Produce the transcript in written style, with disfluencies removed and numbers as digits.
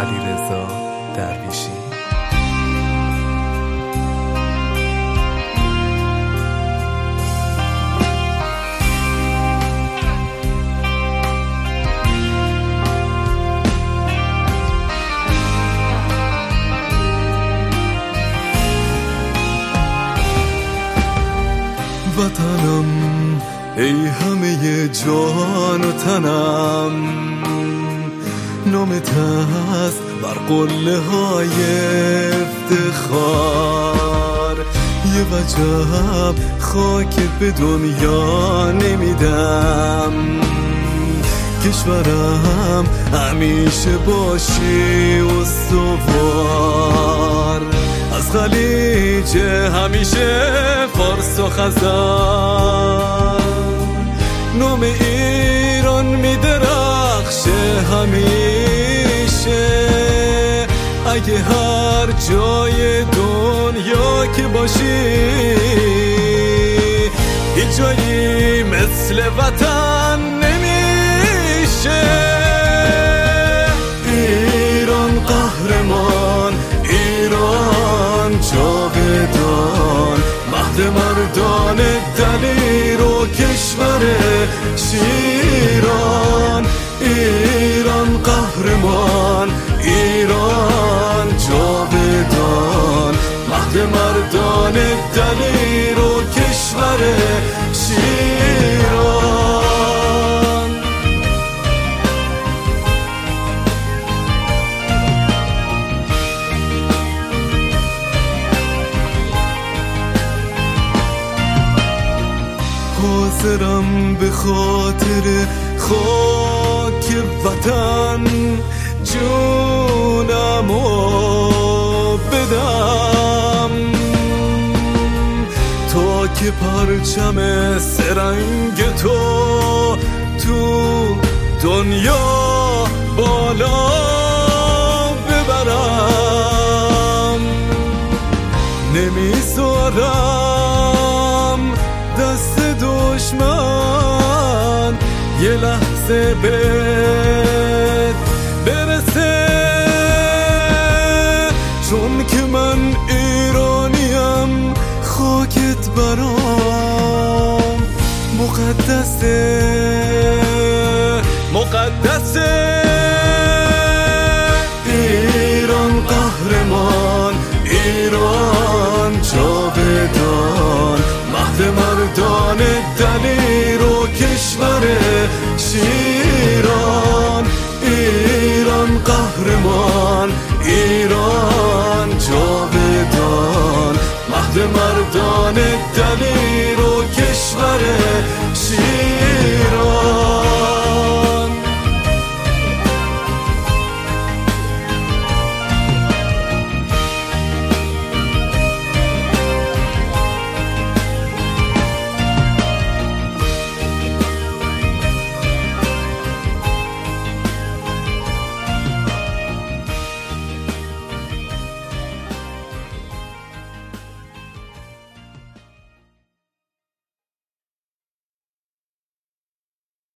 علیرضا درویشی. وطنم ای همه جان و تنم، نامت هست بر قله های افتخار. یه وجب خاک به دنیا نمیدم، کشورم همیشه باشی استوار. از خلیج همیشه فارس و خزر، نام ایران میدرخشه همیشه. اگه هر جای دنیا که باشی، هیچ جایی مثل وطن نمیشه. ایران قهرمان، ایران جاودان، مهد مردان دلیر و کشور شیران. ایران قهرمان، ایران جاودان، مهد مردان دلیر و کشور شیران. حاضرم به خاطر خاک وطن جونمو بدم، تا که پرچم سرنگ تو دنیا بالا ببرم. نمیذارم دست دشمن یه لحظه بهت برسه، چون که من ایرانیم، خاکت برام مقدسه، مقدسه. ایران قهرمان، ایران جاودان، مهد مردان دلیر و کشور شیران. ایران قهرمان، ایران جاودان، مهد مردان دلیر